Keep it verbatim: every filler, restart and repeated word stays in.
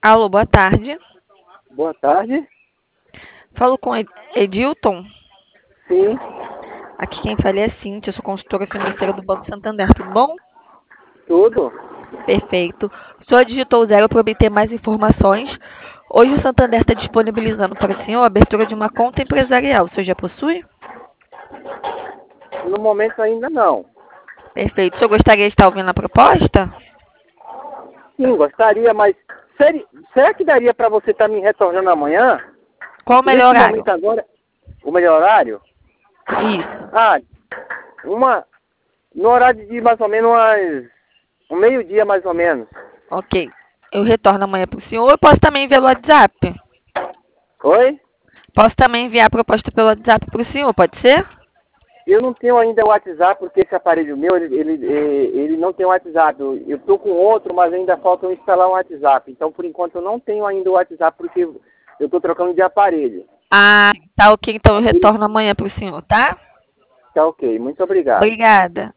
Alô, boa tarde. Boa tarde. Falo com Ed- Edilton. Sim, Aqui quem fala é a Cintia, eu sou consultora financeira do Banco Santander, tudo bom? tudo. Perfeito. O senhor digitou zero para obter mais informações. Hoje o Santander está disponibilizando para o senhor a abertura de uma conta empresarial. O senhor já possui? No momento ainda não. Perfeito. O senhor gostaria de estar ouvindo a proposta? Sim, gostaria, mas seri- será que daria para você estar me retornando amanhã? Qual o melhor Nesse horário? momento agora, o melhor horário? Isso. Ah, uma, no horário de mais ou menos umas, um meio-dia mais ou menos. Ok. Eu retorno amanhã para o senhor. Eu posso também enviar pelo WhatsApp? Oi? Posso também enviar a proposta pelo WhatsApp para o senhor, pode ser? Eu não tenho ainda o WhatsApp porque esse aparelho meu, ele, ele, eh, ele não tem WhatsApp. Eu eu tô com outro, mas ainda falta eu instalar um WhatsApp. Então, por enquanto, eu não tenho ainda o WhatsApp porque eu tô trocando de aparelho. Ah, tá ok. Então eu retorno amanhã para o senhor, tá? Tá ok, muito obrigado. Obrigada.